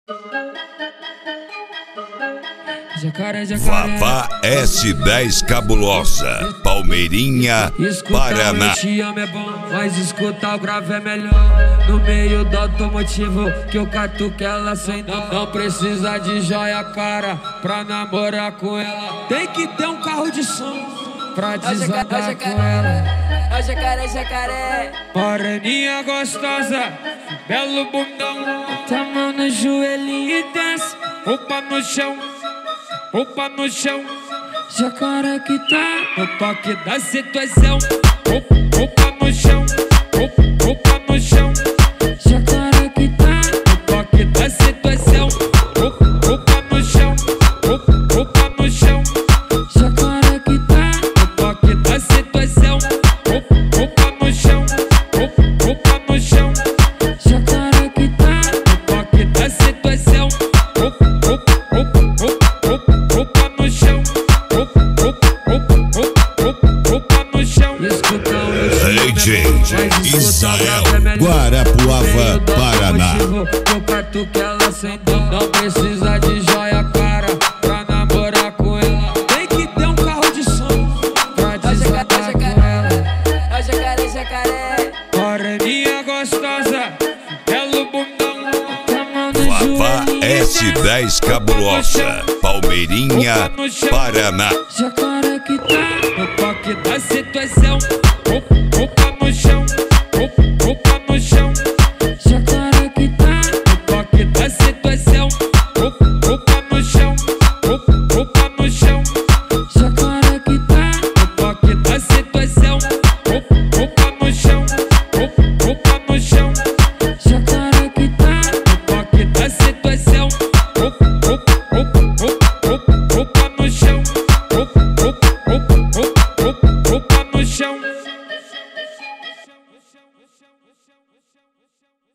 Jacaré, jacaré. Vavá S10 Cabulosa, Palmeirinha, Paraná. Escutar o te amo é bom, mas escutar o grave é melhor. No meio do automotivo que eu catuque ela sem dó. Não precisa de joia cara pra namorar com ela. Tem que ter um carro de som pra desatar com ela. Ó jacaré, jacaré. Moreninha gostosa, belo bundão. Tá mão no joelhinho e desce, roupa no chão, roupa no chão. Jacaré que tá no toque da situação. Roupa no chão, roupa no chão. Jacaré que tá no toque da situação. Roupa no chão, roupa no chão. Jacaré que tá no toque da situação. Roupa no chão, roupa no chão. Jacaré que tá no toque da situação. Roupa no chão, roupa no chão. DJ Israel, Guarapuava, Paraná. Eu catuque ela sem dó. Não precisa de joia cara pra namorar com ela. Tem que ter um carro de som pra desatar com ela. Ó jacaré, jacaré. Moreninha gostosa, belo bundão. Vavá S10 Cabulosa, Palmeirinha, Paraná. Jacaré que tá no toque da situação. Roupa no chão, roupa no chão. Jacaré que tá no toque da situação. Roupa no chão, roupa no chão. Jacaré que tá no toque da situação. Roupa no chão, roupa no chão. Jacaré que tá no toque da situação. Roupa no chão, roupa no chão.